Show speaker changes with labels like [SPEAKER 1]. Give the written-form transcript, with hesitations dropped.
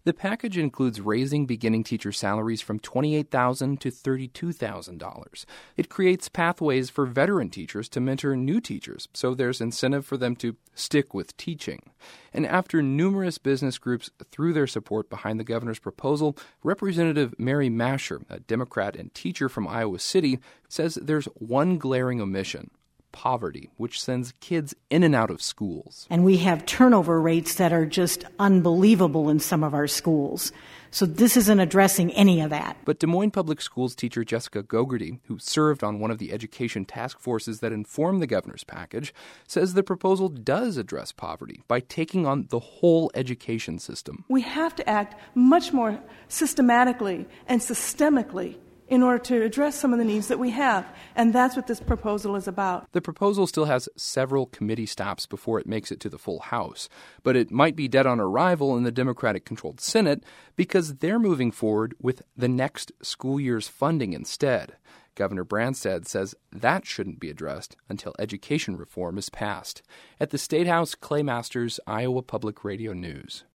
[SPEAKER 1] The package includes raising beginning teacher salaries from $28,000 to $32,000. It creates pathways for veteran teachers to mentor new teachers, so there's incentive for them to stick with teaching. And after numerous business groups threw their support behind the governor's proposal, Representative Mary Masher, a Democrat and teacher from Iowa City, says there's one glaring omission: poverty, which sends kids in and out of schools.
[SPEAKER 2] And we have turnover rates that are just unbelievable in some of our schools. So this isn't addressing any of that.
[SPEAKER 1] But Des Moines Public Schools teacher Jessica Gogarty, who served on one of the education task forces that informed the governor's package, says the proposal does address poverty by taking on the whole education system.
[SPEAKER 3] We have to act much more systematically and systemically in order to address some of the needs that we have. And that's what this proposal is about.
[SPEAKER 1] The proposal still has several committee stops before it makes it to the full House. But it might be dead on arrival in the Democratic-controlled Senate because they're moving forward with the next school year's funding instead. Governor Branstad says that shouldn't be addressed until education reform is passed. At the State House, Clay Masters, Iowa Public Radio News.